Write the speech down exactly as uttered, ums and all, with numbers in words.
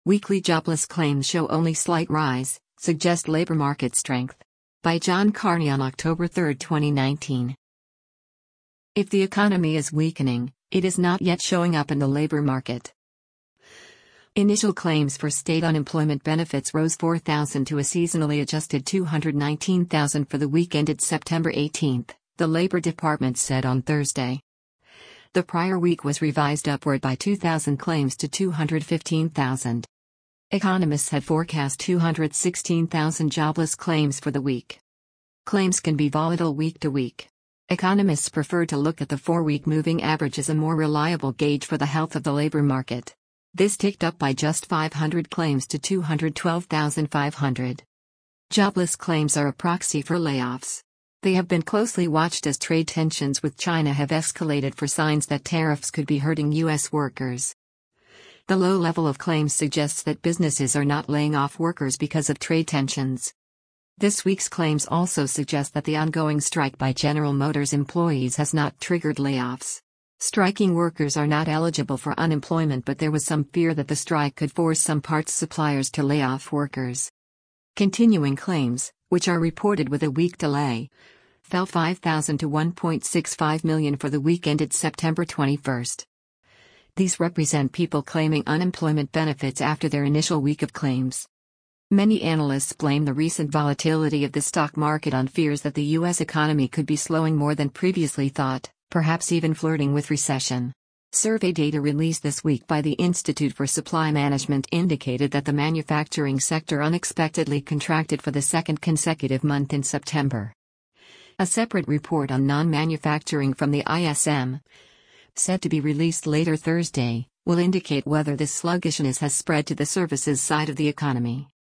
Weekly jobless claims show only slight rise, suggest labor market strength. By John Carney on October third, twenty nineteen. If the economy is weakening, it is not yet showing up in the labor market. Initial claims for state unemployment benefits rose four thousand to a seasonally adjusted two hundred nineteen thousand for the week ended September eighteenth, the Labor Department said on Thursday. The prior week was revised upward by two thousand claims to two hundred fifteen thousand. Economists had forecast two hundred sixteen thousand jobless claims for the week. Claims can be volatile week to week. Economists prefer to look at the four-week moving average as a more reliable gauge for the health of the labor market. This ticked up by just five hundred claims to two hundred twelve thousand five hundred. Jobless claims are a proxy for layoffs. They have been closely watched as trade tensions with China have escalated for signs that tariffs could be hurting U S workers. The low level of claims suggests that businesses are not laying off workers because of trade tensions. This week's claims also suggest that the ongoing strike by General Motors employees has not triggered layoffs. Striking workers are not eligible for unemployment, but there was some fear that the strike could force some parts suppliers to lay off workers. Continuing claims, which are reported with a week delay, fell five thousand to one point six five million for the week ended September twenty-first. These represent people claiming unemployment benefits after their initial week of claims. Many analysts blame the recent volatility of the stock market on fears that the U S economy could be slowing more than previously thought, perhaps even flirting with recession. Survey data released this week by the Institute for Supply Management indicated that the manufacturing sector unexpectedly contracted for the second consecutive month in September. A separate report on non-manufacturing from the I S M, said to be released later Thursday, will indicate whether this sluggishness has spread to the services side of the economy.